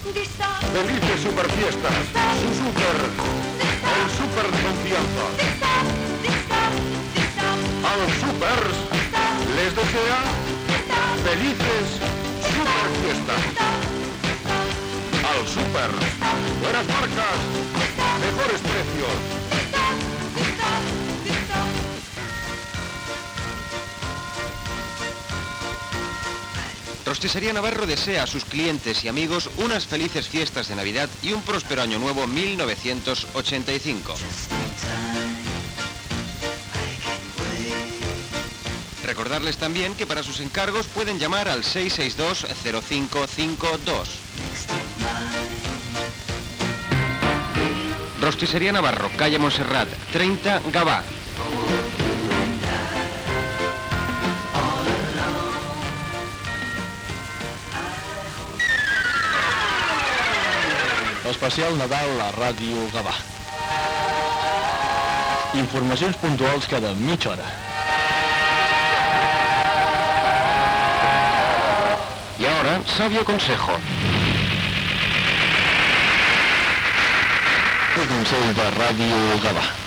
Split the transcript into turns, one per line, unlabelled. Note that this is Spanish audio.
Felices superfiestas. Su super. El super de confianza. A los supers les desea felices superfiestas. Al super. Buenas marcas. Mejores precios.
Rosticería Navarro desea a sus clientes y amigos unas felices fiestas de Navidad y un próspero año nuevo 1985. Recordarles también que para sus encargos pueden llamar al 662-0552. Rosticería Navarro, calle Montserrat, 30, Gavà.
Especial Nadal a Ràdio Gavà. Informacions puntuals cada mitja hora.
Y ahora, sabio consejo.
El consell de Ràdio Gavà.